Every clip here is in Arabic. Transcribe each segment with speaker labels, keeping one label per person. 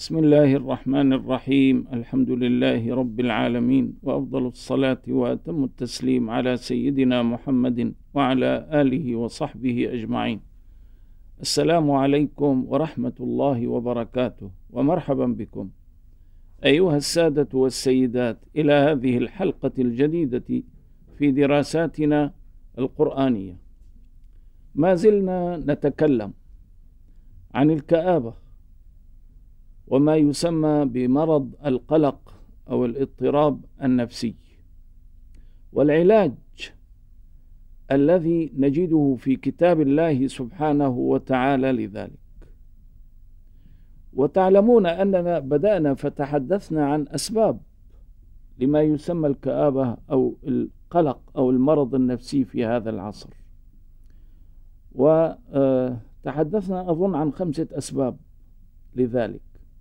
Speaker 1: بسم الله الرحمن الرحيم. الحمد لله رب العالمين، وأفضل الصلاة وأتم التسليم على سيدنا محمد وعلى آله وصحبه أجمعين. السلام عليكم ورحمة الله وبركاته، ومرحبا بكم أيها السادة والسيدات إلى هذه الحلقة الجديدة في دراساتنا القرآنية. ما زلنا نتكلم عن الكآبة وما يسمى بمرض القلق أو الاضطراب النفسي، والعلاج الذي نجده في كتاب الله سبحانه وتعالى لذلك. وتعلمون أننا بدأنا فتحدثنا عن أسباب لما يسمى الكآبة أو القلق أو المرض النفسي في هذا العصر، وتحدثنا أظن عن 5 أسباب لذلك.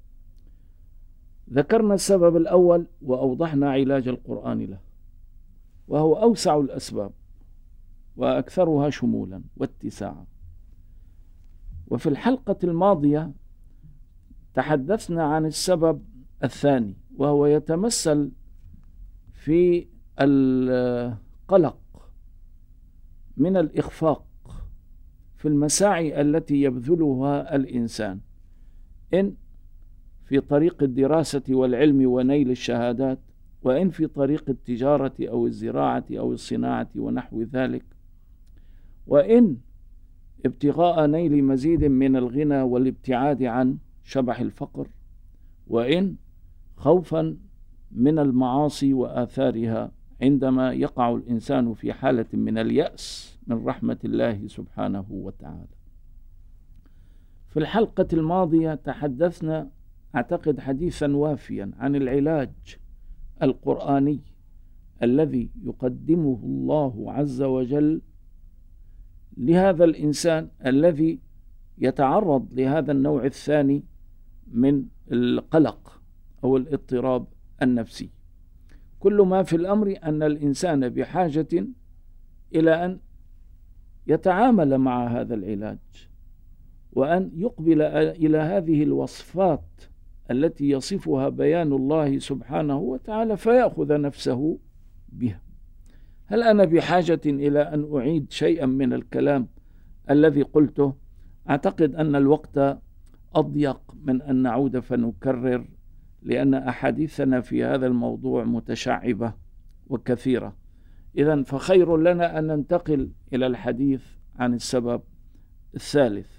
Speaker 1: ذكرنا السبب الأول وأوضحنا علاج القرآن له، وهو أوسع الأسباب وأكثرها شمولا واتساعا. وفي الحلقة الماضية تحدثنا عن السبب الثاني، وهو يتمثل في القلق من الإخفاق في المساعي التي يبذلها الإنسان، إن في طريق الدراسة والعلم ونيل الشهادات، وإن في طريق التجارة أو الزراعة أو الصناعة ونحو ذلك، وإن ابتغاء نيل مزيد من الغنى والابتعاد عن شبح الفقر، وإن خوفا من المعاصي وآثارها عندما يقع الإنسان في حالة من اليأس من رحمة الله سبحانه وتعالى. في الحلقة الماضية تحدثنا أعتقد حديثا وافيا عن العلاج القرآني الذي يقدمه الله عز وجل لهذا الإنسان الذي يتعرض لهذا النوع الثاني من القلق أو الاضطراب النفسي. كل ما في الأمر أن الإنسان بحاجة إلى أن يتعامل مع هذا العلاج، وأن يقبل إلى هذه الوصفات التي يصفها بيان الله سبحانه وتعالى فيأخذ نفسه بها. هل أنا بحاجة إلى أن أعيد شيئا من الكلام الذي قلته؟ أعتقد أن الوقت أضيق من أن نعود فنكرر، لأن أحاديثنا في هذا الموضوع متشعبة وكثيرة. إذن فخير لنا أن ننتقل إلى الحديث عن السبب الثالث.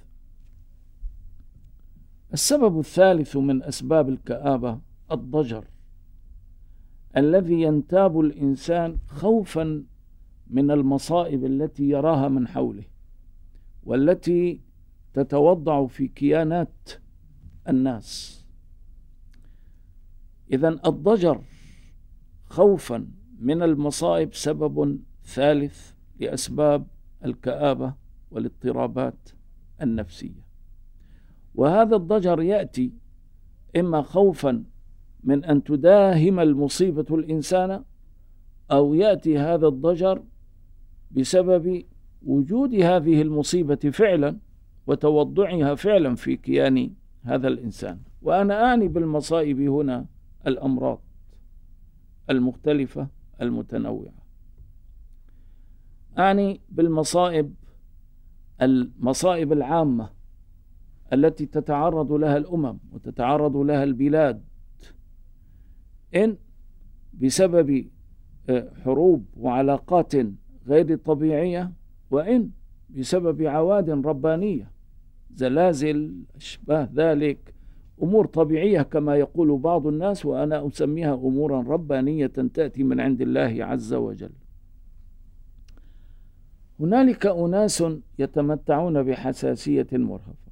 Speaker 1: السبب الثالث من أسباب الكآبة الضجر الذي ينتاب الإنسان خوفا من المصائب التي يراها من حوله والتي تتوضع في كيانات الناس. إذن الضجر خوفا من المصائب سبب ثالث لأسباب الكآبة والاضطرابات النفسية. وهذا الضجر يأتي إما خوفا من أن تداهم المصيبة الإنسان، أو يأتي هذا الضجر بسبب وجود هذه المصيبة فعلا وتوضعها فعلا في كيان هذا الإنسان. وأنا أعني بالمصائب هنا الأمراض المختلفة المتنوعة، أعني بالمصائب المصائب العامة التي تتعرض لها الأمم وتتعرض لها البلاد، إن بسبب حروب وعلاقات غير طبيعية، وإن بسبب عواد ربانية، زلازل أشباه ذلك، أمور طبيعية كما يقول بعض الناس، وأنا أسميها أمورا ربانية تأتي من عند الله عز وجل. هنالك أناس يتمتعون بحساسية مرهفة،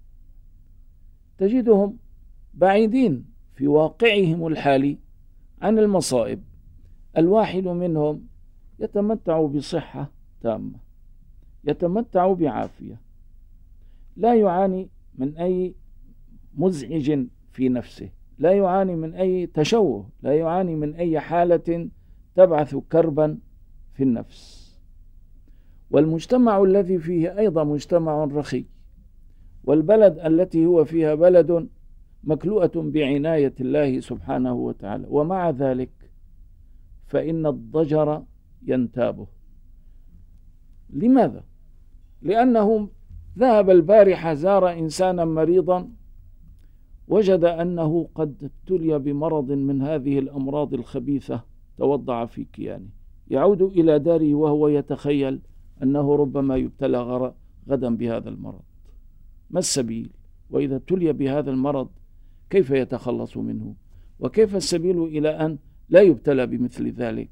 Speaker 1: تجدهم بعيدين في واقعهم الحالي عن المصائب. الواحد منهم يتمتع بصحة تامة، يتمتع بعافية، لا يعاني من أي مزعج في نفسه، لا يعاني من أي تشوه، لا يعاني من أي حالة تبعث كربا في النفس. والمجتمع الذي فيه أيضا مجتمع رخي، والبلد التي هو فيها بلد مكلوءة بعناية الله سبحانه وتعالى، ومع ذلك فإن الضجر ينتابه. لماذا؟ لأنه ذهب البارحة زار إنسانا مريضا، وجد أنه قد ابتلي بمرض من هذه الأمراض الخبيثة توضع في كيانه. يعود إلى داره وهو يتخيل أنه ربما يبتلى غدا بهذا المرض. ما السبيل؟ وإذا ابتلي بهذا المرض كيف يتخلص منه؟ وكيف السبيل إلى أن لا يبتلى بمثل ذلك؟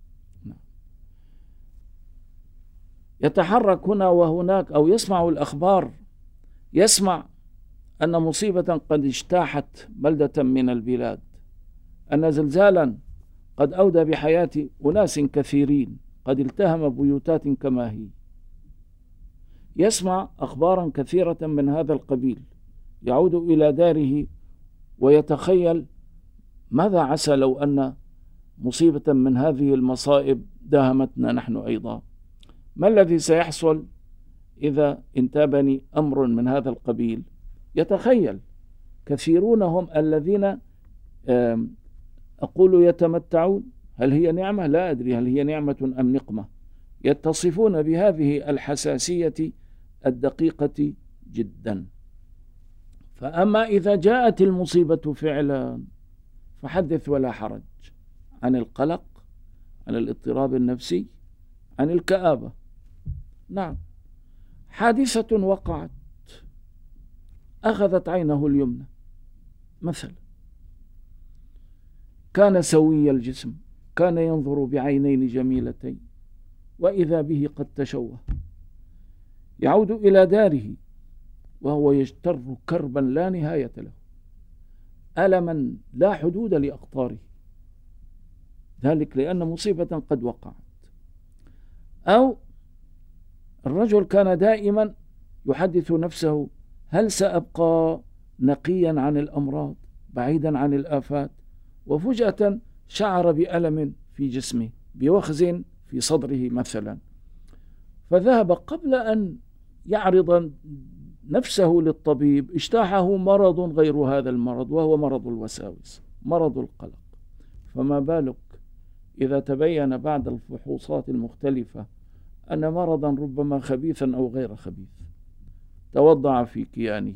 Speaker 1: يتحرك هنا وهناك، أو يسمع الأخبار، يسمع أن مصيبة قد اجتاحت بلدة من البلاد، أن زلزالا قد أودى بحياة أناس كثيرين، قد التهم بيوتات كما هي. يسمع أخبارا كثيرة من هذا القبيل، يعود إلى داره ويتخيل ماذا عسى لو أن مصيبة من هذه المصائب داهمتنا نحن أيضا. ما الذي سيحصل إذا انتابني أمر من هذا القبيل؟ يتخيل. كثيرون هم الذين أقول يتمتعون، هل هي نعمة؟ لا أدري هل هي نعمة أم نقمة. يتصفون بهذه الحساسية الدقيقة جدا. فأما إذا جاءت المصيبة فعلا فحدث ولا حرج عن القلق، عن الاضطراب النفسي، عن الكآبة. نعم، حادثة وقعت أخذت عينه اليمنى مثلا، كان سوي الجسم، كان ينظر بعينين جميلتين، وإذا به قد تشوه. يعود إلى داره وهو يجتر كربا لا نهاية له، ألما لا حدود لأقطاره، ذلك لأن مصيبة قد وقعت. أو الرجل كان دائما يحدث نفسه: هل سأبقى نقيا عن الأمراض بعيدا عن الآفات؟ وفجأة شعر بألم في جسمه، بوخز في صدره مثلا، فذهب قبل أن يعرض نفسه للطبيب اجتاحه مرض غير هذا المرض، وهو مرض الوساوس، مرض القلق. فما بالك إذا تبين بعد الفحوصات المختلفة أن مرضا ربما خبيثا أو غير خبيث توضع في كيانه.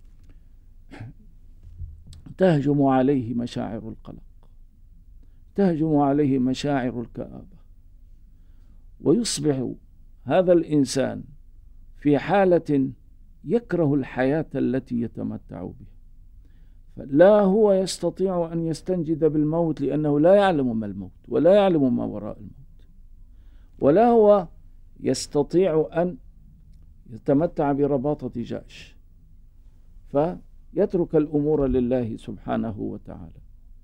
Speaker 1: تهجم عليه مشاعر القلق، تهجم عليه مشاعر الكآبة، ويصبح هذا الإنسان في حالة يكره الحياة التي يتمتع بها. فلا هو يستطيع أن يستنجد بالموت لأنه لا يعلم ما الموت ولا يعلم ما وراء الموت، ولا هو يستطيع أن يتمتع برباطة جأش، فيترك الأمور لله سبحانه وتعالى.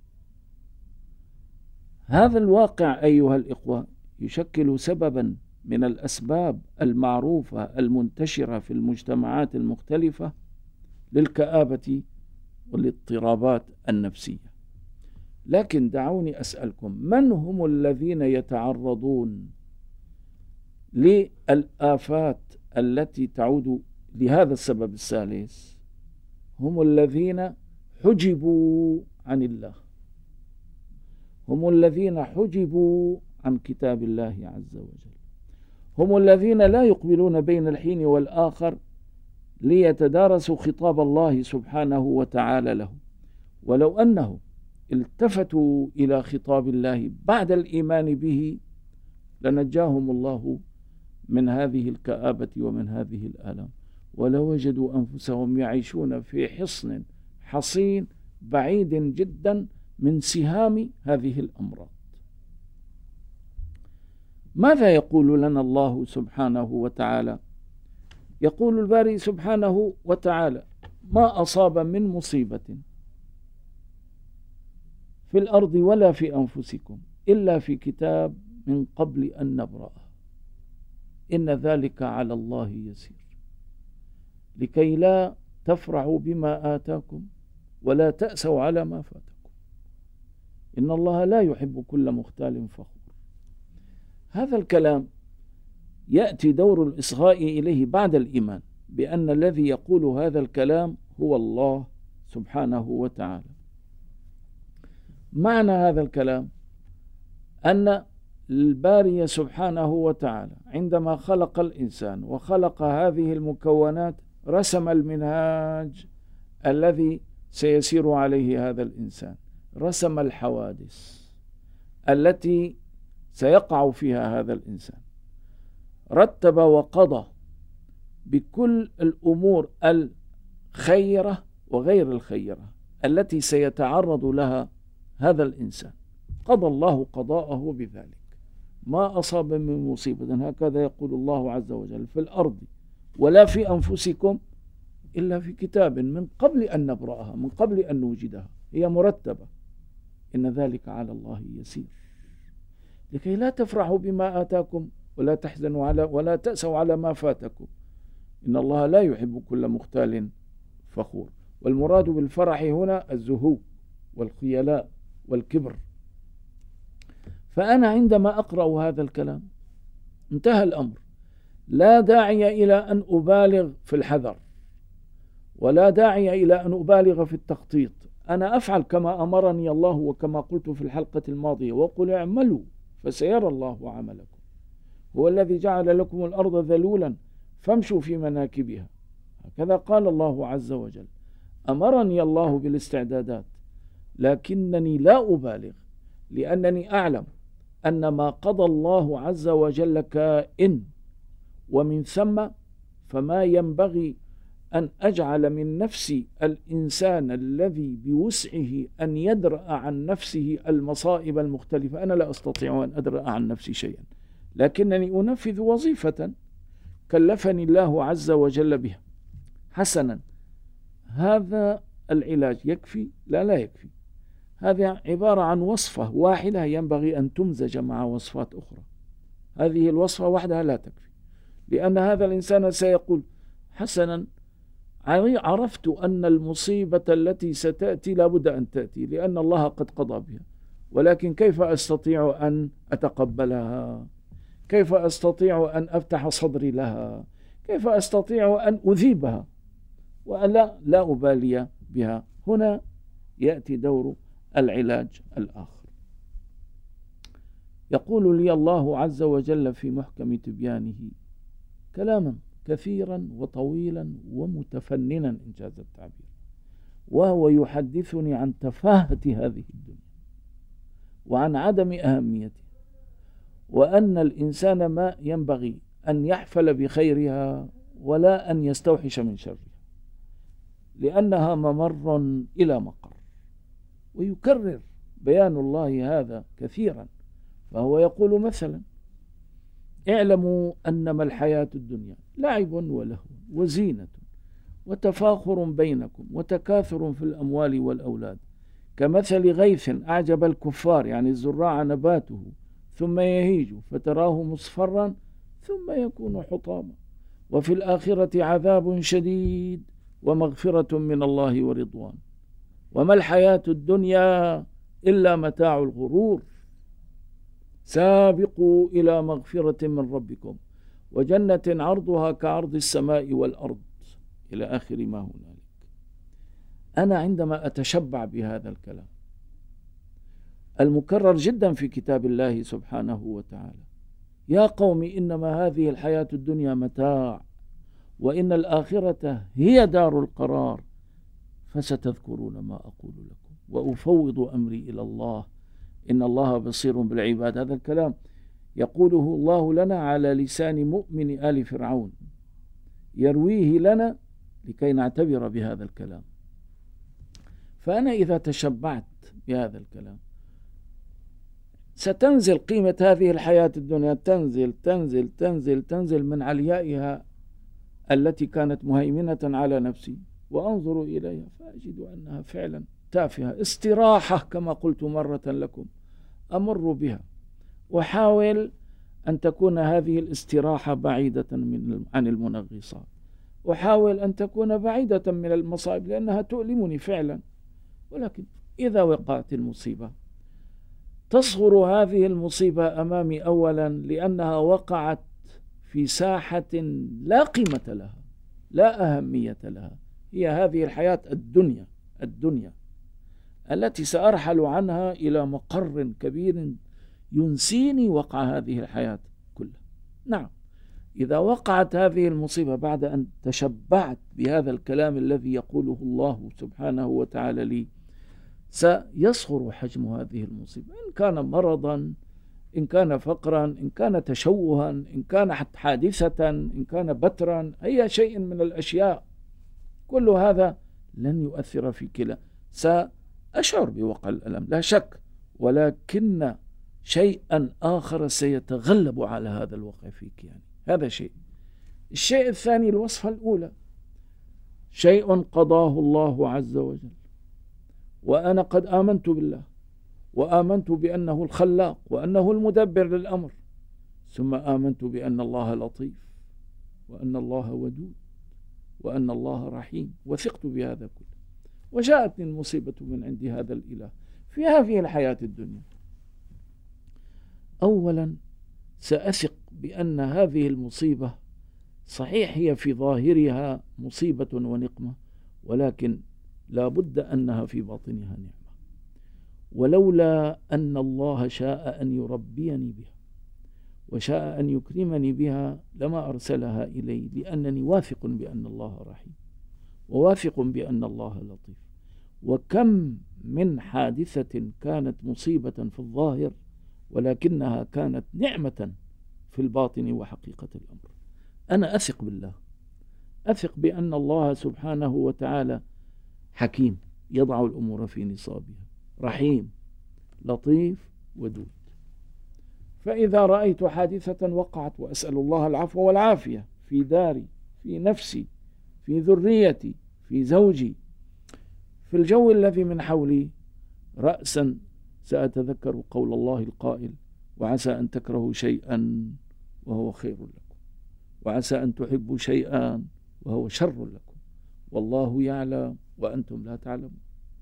Speaker 1: هذا الواقع أيها الإخوة يشكل سببا من الأسباب المعروفة المنتشرة في المجتمعات المختلفة للكآبة والاضطرابات النفسية. لكن دعوني أسألكم: من هم الذين يتعرضون للآفات التي تعود لهذا السبب الثالث؟ هم الذين حجبوا عن الله، هم الذين حجبوا عن كتاب الله عز وجل، هم الذين لا يقبلون بين الحين والآخر ليتدارسوا خطاب الله سبحانه وتعالى له. ولو أنهم التفتوا إلى خطاب الله بعد الإيمان به لنجاهم الله من هذه الكآبة ومن هذه الآلام، ولوجدوا أنفسهم يعيشون في حصن حصين بعيد جدا من سهام هذه الأمراض. ماذا يقول لنا الله سبحانه وتعالى؟ يقول الباري سبحانه وتعالى: ما أصاب من مصيبة في الأرض ولا في أنفسكم إلا في كتاب من قبل أن نبرأه إن ذلك على الله يسير لكي لا تفرحوا بما آتاكم ولا تأسوا على ما فاتكم إن الله لا يحب كل مختال فخور. هذا الكلام يأتي دور الإصغاء إليه بعد الإيمان بأن الذي يقول هذا الكلام هو الله سبحانه وتعالى. معنى هذا الكلام أن الباري سبحانه وتعالى عندما خلق الإنسان وخلق هذه المكونات رسم المنهاج الذي سيسير عليه هذا الإنسان، رسم الحوادث التي سيقع فيها هذا الإنسان، رتب وقضى بكل الأمور الخيرة وغير الخيرة التي سيتعرض لها هذا الإنسان، قضى الله قضاءه بذلك. ما أصاب من مصيبة، هكذا يقول الله عز وجل، في الأرض ولا في أنفسكم إلا في كتاب من قبل أن نبرأها، من قبل أن نوجدها، هي مرتبة. إن ذلك على الله يسير. لكي لا تفرحوا بما آتاكم ولا تحزنوا ولا تأسوا على ما فاتكم، إن الله لا يحب كل مختال فخور. والمراد بالفرح هنا الزهو والخيلاء والكبر. فأنا عندما أقرأ هذا الكلام انتهى الأمر، لا داعي إلى أن أبالغ في الحذر، ولا داعي إلى أن أبالغ في التخطيط. أنا أفعل كما أمرني الله وكما قلت في الحلقة الماضية، وقل اعملوا فسيرى الله عملكم، هو الذي جعل لكم الأرض ذلولا فامشوا في مناكبها، هكذا قال الله عز وجل. أمرني الله بالاستعدادات، لكنني لا أبالغ، لأنني أعلم أن ما قضى الله عز وجل كائن، ومن ثم فما ينبغي أن أجعل من نفسي الإنسان الذي بوسعه أن يدرأ عن نفسه المصائب المختلفة. أنا لا أستطيع أن أدرأ عن نفسي شيئا، لكنني أنفذ وظيفة كلفني الله عز وجل بها. حسنا، هذا العلاج يكفي؟ لا يكفي. هذا عبارة عن وصفة واحدة ينبغي أن تمزج مع وصفات أخرى. هذه الوصفة وحدها لا تكفي، لأن هذا الإنسان سيقول حسنا، عرفت أن المصيبة التي ستأتي لابد أن تأتي لأن الله قد قضى بها، ولكن كيف أستطيع أن أتقبلها؟ كيف أستطيع أن أفتح صدري لها؟ كيف أستطيع أن أذيبها وألا لا أبالي بها؟ هنا يأتي دور العلاج الآخر. يقول لي الله عز وجل في محكم تبيانه كلاما كثيرا وطويلا ومتفننا إنجاز التعبير، وهو يحدثني عن تفاهة هذه الدنيا وعن عدم أهميتها، وأن الإنسان ما ينبغي أن يحفل بخيرها ولا أن يستوحش من شرها، لأنها ممر إلى مقر. ويكرر بيان الله هذا كثيرا، فهو يقول مثلا: اعلموا أنما الحياة الدنيا لعب ولهو وزينة وتفاخر بينكم وتكاثر في الأموال والأولاد كمثل غيث أعجب الكفار، يعني الزراع نباته ثم يهيج فتراه مصفرا ثم يكون حطاما، وفي الآخرة عذاب شديد ومغفرة من الله ورضوان، وما الحياة الدنيا إلا متاع الغرور، سابقوا إلى مغفرة من ربكم وجنة عرضها كعرض السماء والأرض، إلى آخر ما هنالك. أنا عندما أتشبع بهذا الكلام المكرر جدا في كتاب الله سبحانه وتعالى: يا قوم إنما هذه الحياة الدنيا متاع وإن الآخرة هي دار القرار، فستذكرون ما أقول لكم وأفوض أمري إلى الله إن الله بصير بالعباد. هذا الكلام يقوله الله لنا على لسان مؤمن آل فرعون، يرويه لنا لكي نعتبر بهذا الكلام. فأنا إذا تشبعت بهذا الكلام ستنزل قيمة هذه الحياة الدنيا، تنزل تنزل تنزل تنزل من عليائها التي كانت مهيمنة على نفسي، وأنظر إليها فأجد أنها فعلا تافهة، استراحة كما قلت مرة لكم أمر بها، وحاول أن تكون هذه الاستراحة بعيدة عن المنغصات، وحاول أن تكون بعيدة من المصائب لأنها تؤلمني فعلا. ولكن إذا وقعت المصيبة تصغر هذه المصيبة أمامي أولا لأنها وقعت في ساحة لا قيمة لها، لا أهمية لها، هي هذه الحياة الدنيا الدنيا التي سأرحل عنها إلى مقر كبير ينسيني وقع هذه الحياة كلها. نعم، إذا وقعت هذه المصيبة بعد أن تشبعت بهذا الكلام الذي يقوله الله سبحانه وتعالى لي، سيصغر حجم هذه المصيبة، إن كان مرضا، إن كان فقرا، إن كان تشوها، إن كان حادثة، إن كان بترا، أي شيء من الأشياء، كل هذا لن يؤثر في كلا. سأشعر بوقع الألم لا شك، ولكن شيئا آخر سيتغلب على هذا الوقع فيك، يعني هذا شيء. الشيء الثاني، الوصفة الأولى، شيء قضاه الله عز وجل، وأنا قد آمنت بالله، وآمنت بأنه الخلاق، وأنه المدبر للأمر، ثم آمنت بأن الله لطيف، وأن الله ودود، وأن الله رحيم، وثقت بهذا كله، وجاءتني المصيبة من عند هذا الإله في هذه الحياة الدنيا. أولا سأثق بأن هذه المصيبة صحيح هي في ظاهرها مصيبة ونقمة، ولكن لا بد أنها في باطنها نعمة، ولولا أن الله شاء أن يربيني بها وشاء أن يكرمني بها لما أرسلها إلي، لأنني واثق بأن الله رحيم، وواثق بأن الله لطيف. وكم من حادثة كانت مصيبة في الظاهر ولكنها كانت نعمة في الباطن وحقيقة الأمر. أنا أثق بالله، أثق بأن الله سبحانه وتعالى حكيم يضع الأمور في نصابها، رحيم لطيف ودود. فإذا رأيت حادثة وقعت، وأسأل الله العفو والعافية في داري، في نفسي، في ذريتي، في زوجي، في الجو الذي من حولي، رأسا سأتذكر قول الله القائل: وعسى أن تكرهوا شيئا وهو خير لكم، وعسى أن تحبوا شيئا وهو شر لكم، والله يعلم وأنتم لا تعلمون.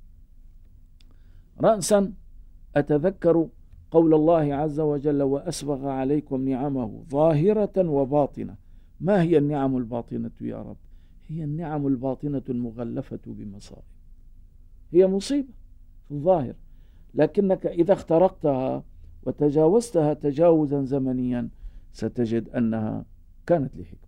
Speaker 1: رأسا أتذكر قول الله عز وجل: وأسبغ عليكم نعمه ظاهرة وباطنة. ما هي النعم الباطنة يا رب؟ هي النعم الباطنة المغلفة بمصائب، هي مصيبة في الظاهر، لكنك إذا اخترقتها وتجاوزتها تجاوزا زمنيا ستجد أنها كانت لحكمة.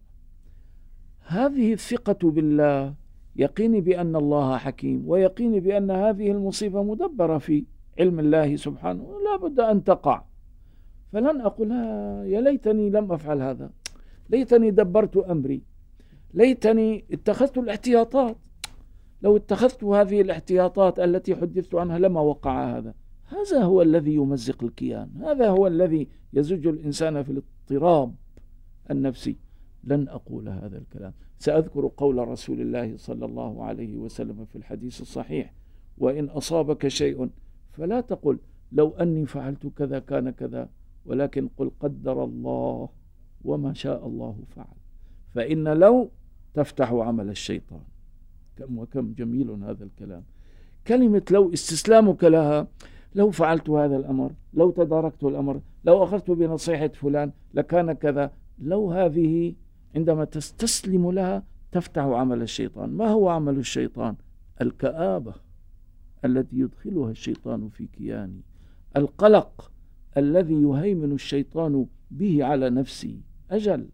Speaker 1: هذه الثقة بالله يقيني بأن الله حكيم، ويقيني بأن هذه المصيبة مدبرة في علم الله سبحانه، لا بد أن تقع. فلن أقول يا ليتني لم أفعل هذا، ليتني دبرت أمري، ليتني اتخذت الاحتياطات. لو اتخذت هذه الاحتياطات التي حدثت عنها لما وقع هذا. هذا هو الذي يمزق الكيان، هذا هو الذي يزج الإنسان في الاضطراب النفسي. لن أقول هذا الكلام. سأذكر قول رسول الله صلى الله عليه وسلم في الحديث الصحيح: وإن أصابك شيء فلا تقل لو أني فعلت كذا كان كذا، ولكن قل قدر الله وما شاء الله فعل. فإن لو تفتح عمل الشيطان. كم وكم جميل هذا الكلام. كلمة لو استسلامك لها، لو فعلت هذا الأمر، لو تداركت الأمر، لو أخذت بنصيحة فلان لكان كذا. لو هذه عندما تستسلم لها تفتح عمل الشيطان. ما هو عمل الشيطان؟ الكآبة التي يدخلها الشيطان في كياني، القلق الذي يهيمن الشيطان به على نفسي. أجل،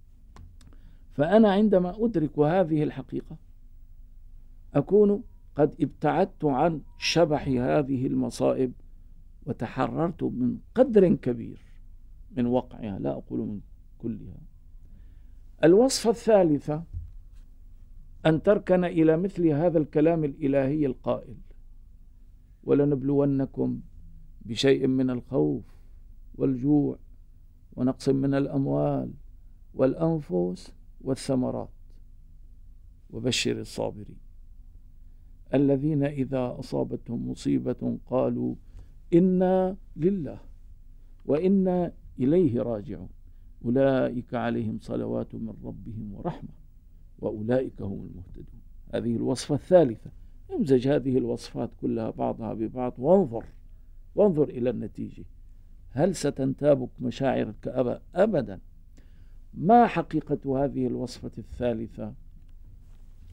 Speaker 1: فأنا عندما أدرك هذه الحقيقة أكون قد ابتعدت عن شبح هذه المصائب، وتحررت من قدر كبير من وقعها، لا أقول من كلها. الوصفة الثالثة أن تركن إلى مثل هذا الكلام الإلهي القائل: ولنبلونكم بشيء من الخوف والجوع ونقص من الأموال والأنفس والثمرات وبشر الصابرين الذين إذا أصابتهم مصيبة قالوا إنا لله وإنا إليه راجعون أولئك عليهم صلوات من ربهم ورحمة وأولئك هم المهتدون. هذه الوصفة الثالثة. امزج هذه الوصفات كلها بعضها ببعض وانظر إلى النتيجة. هل ستنتابك مشاعرك أبدا؟ ما حقيقة هذه الوصفة الثالثة؟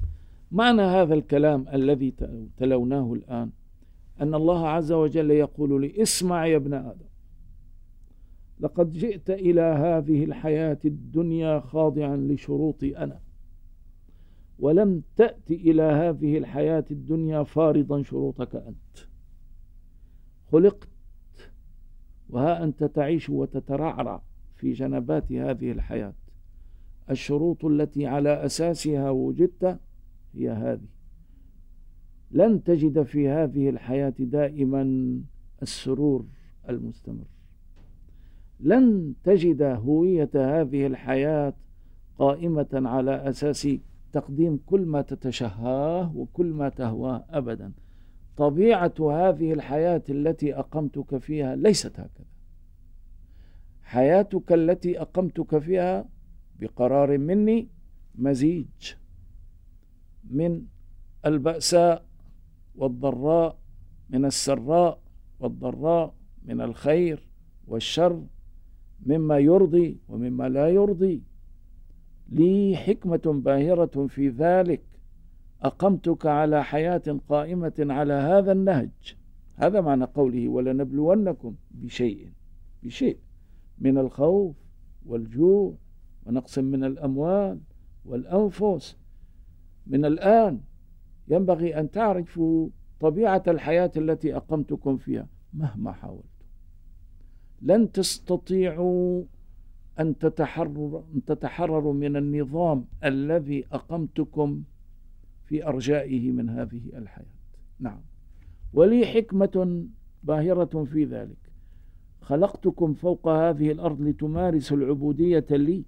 Speaker 1: معنى هذا الكلام الذي تلوناه الآن أن الله عز وجل يقول لي: اسمع يا ابن آدم، لقد جئت إلى هذه الحياة الدنيا خاضعا لشروطي أنا، ولم تأتي إلى هذه الحياة الدنيا فارضا شروطك أنت. خلقت وها أنت تعيش وتترعرع في جنبات هذه الحياة. الشروط التي على أساسها وجدت هي هذه. لن تجد في هذه الحياة دائما السرور المستمر، لن تجد هوية هذه الحياة قائمة على أساس تقديم كل ما تتشهاه وكل ما تهواه أبدا. طبيعة هذه الحياة التي أقمتك فيها ليست هكذا. حياتك التي أقمتك فيها بقرار مني مزيج من البأساء والضراء، من السراء والضراء، من الخير والشر، مما يرضي ومما لا يرضي. لي حكمة باهرة في ذلك، أقمتك على حياة قائمة على هذا النهج. هذا معنى قوله: ولنبلونكم بشيء من الخوف والجوع ونقص من الأموال والأنفس. من الآن ينبغي أن تعرفوا طبيعة الحياة التي أقمتكم فيها. مهما حاولت لن تستطيعوا أن تتحرروا من النظام الذي أقمتكم في أرجائه من هذه الحياة. نعم، ولي حكمة باهرة في ذلك. خلقتكم فوق هذه الأرض لتمارسوا العبودية لي،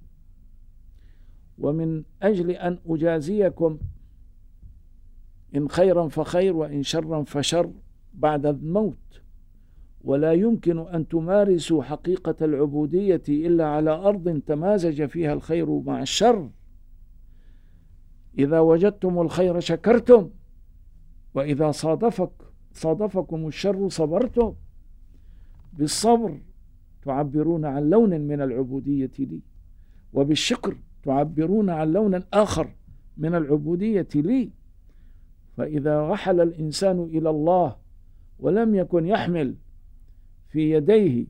Speaker 1: ومن أجل أن أجازيكم إن خيرا فخير وإن شرا فشر بعد الموت. ولا يمكن أن تمارسوا حقيقة العبودية إلا على أرض تمازج فيها الخير مع الشر. إذا وجدتم الخير شكرتم، وإذا صادفكم الشر صبرتم. بالصبر تعبرون عن لون من العبودية لي، وبالشكر تعبرون عن لون آخر من العبودية لي. فإذا رحل الإنسان إلى الله ولم يكن يحمل في يديه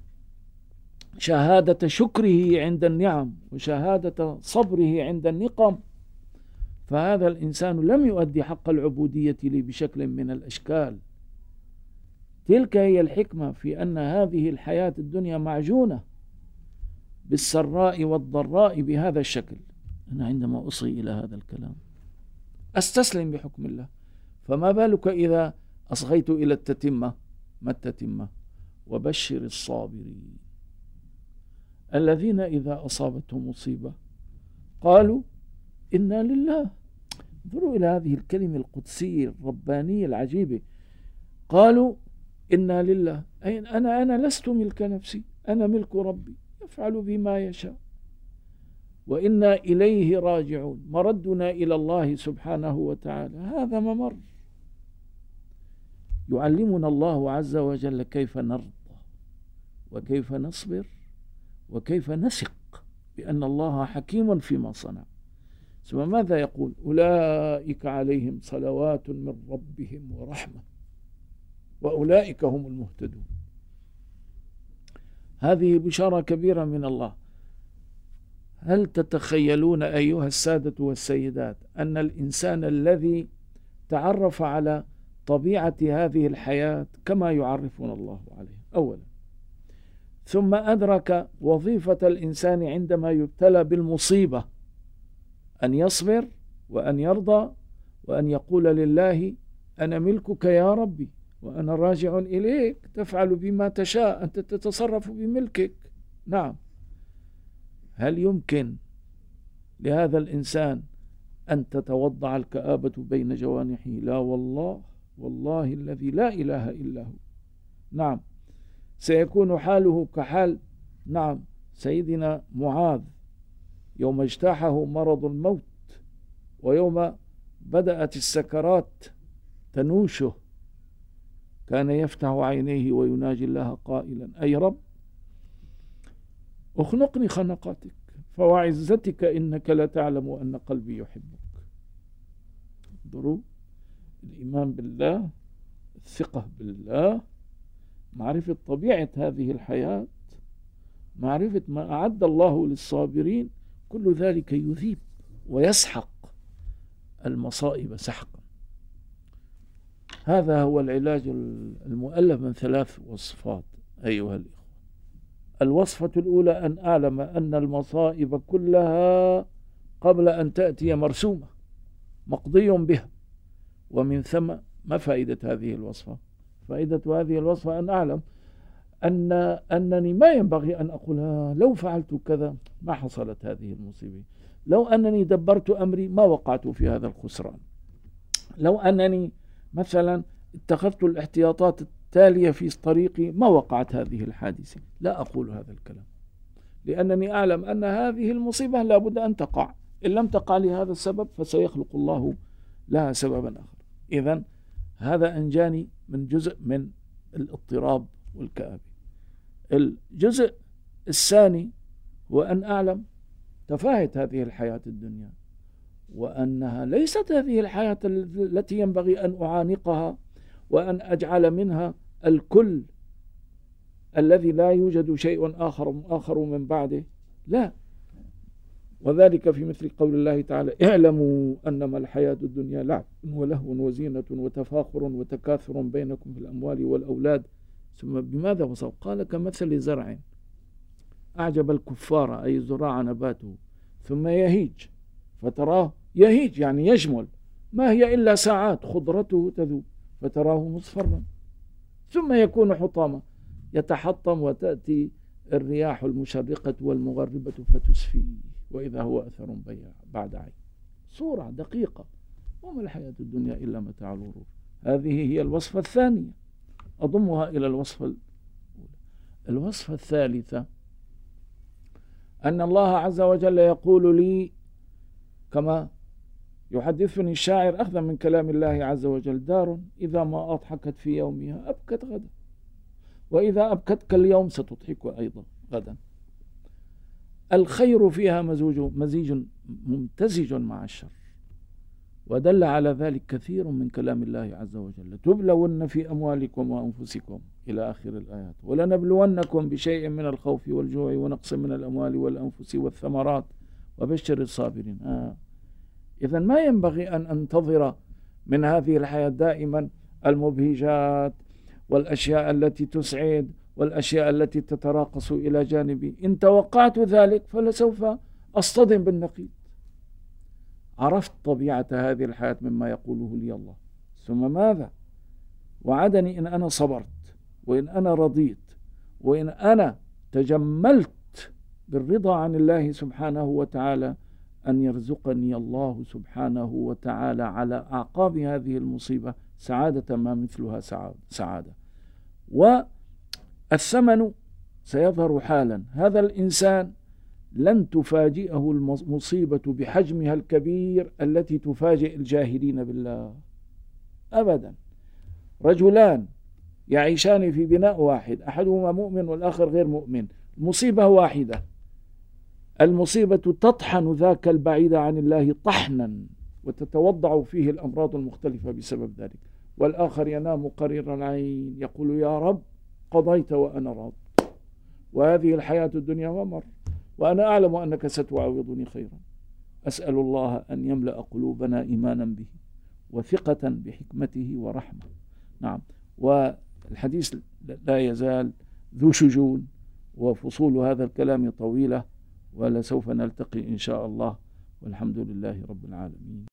Speaker 1: شهادة شكره عند النعم وشهادة صبره عند النقم، فهذا الإنسان لم يؤدي حق العبودية لي بشكل من الأشكال. تلك هي الحكمة في أن هذه الحياة الدنيا معجونة بالسراء والضراء بهذا الشكل. أنا عندما أصغي إلى هذا الكلام أستسلم بحكم الله، فما بالك إذا أصغيت إلى التتمة؟ ما التتمة؟ وبشر الصابرين الذين إذا أصابتهم مصيبة قالوا إنا لله. انظروا إلى هذه الكلمة القدسية الربانية العجيبة. قالوا إنا لله، أي أنا لست ملك نفسي، أنا ملك ربي يفعل بما يشاء، وإنا إليه راجعون. مردنا إلى الله سبحانه وتعالى. هذا ممر يعلمنا الله عز وجل كيف نرضى وكيف نصبر وكيف نثق بأن الله حكيم فيما صنع. ثم ماذا يقول؟ أولئك عليهم صلوات من ربهم ورحمة وأولئك هم المهتدون. هذه بشارة كبيرة من الله. هل تتخيلون أيها السادة والسيدات أن الإنسان الذي تعرف على طبيعة هذه الحياة كما يعرفون الله عليه أولا، ثم أدرك وظيفة الإنسان عندما يبتلى بالمصيبة أن يصبر وأن يرضى وأن يقول لله أنا ملكك يا ربي وأنا راجع إليك، تفعل بما تشاء، أنت تتصرف بملكك. نعم. هل يمكن لهذا الإنسان أن تتوضع الكآبة بين جوانحه؟ لا والله، والله الذي لا إله إلا هو. نعم، سيكون حاله كحال نعم سيدنا معاذ يوم اجتاحه مرض الموت، ويوم بدأت السكرات تنوشه، كان يفتح عينيه ويناجي الله قائلا أي رب اخنقني خنقاتك فوعزتك إنك لا تعلم أن قلبي يحبك. انظروا، الإيمان بالله، الثقة بالله، معرفة طبيعة هذه الحياة، معرفة ما أعد الله للصابرين، كل ذلك يذيب ويسحق المصائب سحقا. هذا هو العلاج المؤلف من 3 وصفات أيها الإخوة. الوصفة الأولى أن أعلم أن المصائب كلها قبل أن تأتي مرسومة مقضي بها. ومن ثم ما فائدة هذه الوصفة؟ فائدة هذه الوصفة أن أعلم أنني ما ينبغي أن أقول لو فعلت كذا ما حصلت هذه المصيبة، لو أنني دبرت أمري ما وقعت في هذا الخسران، لو أنني مثلا اتخذت الاحتياطات التالية في طريقي ما وقعت هذه الحادثة. لا أقول هذا الكلام، لأنني أعلم أن هذه المصيبة لا بد أن تقع، إن لم تقع لهذا السبب فسيخلق الله لها سببا آخر. إذن هذا أنجاني من جزء من الاضطراب والكآبة. الجزء الثاني هو أن أعلم تفاهة هذه الحياة الدنيا، وأنها ليست هذه الحياة التي ينبغي أن أعانقها وأن أجعل منها الكل الذي لا يوجد شيء آخر من بعده، لا. وذلك في مثل قول الله تعالى: اعلموا أنما الحياة الدنيا لعب ولهو وزينة وتفاخر وتكاثر بينكم في الأموال والأولاد. ثم بماذا وصف؟ قال: كمثل زرع أعجب الكفار، أي زراع نباته، ثم يهيج فتراه يهيج يعني يجمل، ما هي إلا ساعات خضرته تذوب فتراه مصفرا ثم يكون حطاما، يتحطم وتأتي الرياح المشرقة والمغربة فتسفيه وإذا هو أثر بيع بعد عين. صورة دقيقة. وما الحياة الدنيا إلا متاع الغرور. هذه هي الوصفة الثانية، أضمها إلى الوصفة الأولى. الوصفة الثالثة أن الله عز وجل يقول لي كما يحدثني الشاعر أخذا من كلام الله عز وجل: دار إذا ما أضحكت في يومها أبكت غدا، وإذا أبكتك اليوم ستضحك أيضا غدا. الخير فيها مزيج ممتزج مع الشر، ودل على ذلك كثير من كلام الله عز وجل: تبلون في أموالكم وأنفسكم إلى آخر الآيات، ولنبلونكم بشيء من الخوف والجوع ونقص من الأموال والأنفس والثمرات وبشر الصابرين. إذن ما ينبغي أن أنتظر من هذه الحياة دائما المبهجات والأشياء التي تسعد والأشياء التي تتراقص إلى جانبي. إن توقعت ذلك فلسوف أصطدم بالنقيض. عرفت طبيعة هذه الحياة مما يقوله لي الله، ثم ماذا؟ وعدني إن أنا صبرت، وإن أنا رضيت، وإن أنا تجملت بالرضا عن الله سبحانه وتعالى، أن يرزقني الله سبحانه وتعالى على أعقاب هذه المصيبة سعادة ما مثلها سعادة. والثمن سيظهر حالا. هذا الإنسان لن تفاجئه المصيبة بحجمها الكبير التي تفاجئ الجاهلين بالله أبدا. رجلان يعيشان في بناء واحد، أحدهما مؤمن والآخر غير مؤمن، المصيبة واحدة، المصيبة تطحن ذاك البعيد عن الله طحنا وتتوضع فيه الأمراض المختلفة بسبب ذلك، والآخر ينام قرير العين يقول: يا رب قضيت وأنا راض، وهذه الحياة الدنيا ممر، وأنا أعلم أنك ستعوضني خيرا. أسأل الله أن يملأ قلوبنا إيمانا به وثقة بحكمته ورحمة. نعم. والحديث لا يزال ذو شجون، وفصول هذا الكلام طويلة، ولسوف نلتقي إن شاء الله، والحمد لله رب العالمين.